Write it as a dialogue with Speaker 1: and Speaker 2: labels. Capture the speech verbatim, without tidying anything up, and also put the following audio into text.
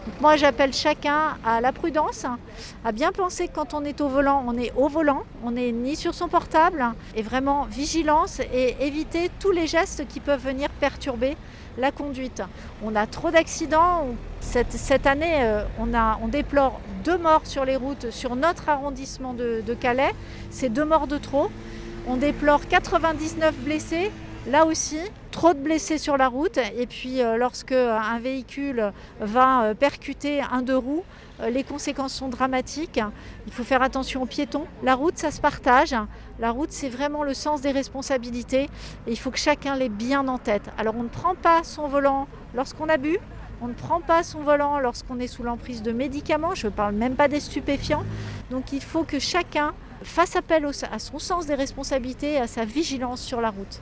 Speaker 1: Moi, j'appelle chacun à la prudence, à bien penser que quand on est au volant, on est au volant, on n'est ni sur son portable, et vraiment vigilance et éviter tous les gestes qui peuvent venir perturber la conduite. On a trop d'accidents. Cette, cette année, euh, on, a, on déplore deux morts sur les routes sur notre arrondissement de, de Calais. C'est deux morts de trop. On déplore quatre-vingt-dix-neuf blessés. Là aussi, trop de blessés sur la route. Et puis, euh, lorsque un véhicule va euh, percuter un deux roues, euh, les conséquences sont dramatiques. Il faut faire attention aux piétons. La route, ça se partage. La route, c'est vraiment le sens des responsabilités. Et il faut que chacun l'ait bien en tête. Alors, on ne prend pas son volant lorsqu'on a bu. On ne prend pas son volant lorsqu'on est sous l'emprise de médicaments. Je ne parle même pas des stupéfiants. Donc, il faut que chacun fasse appel au, à son sens des responsabilités et à sa vigilance sur la route.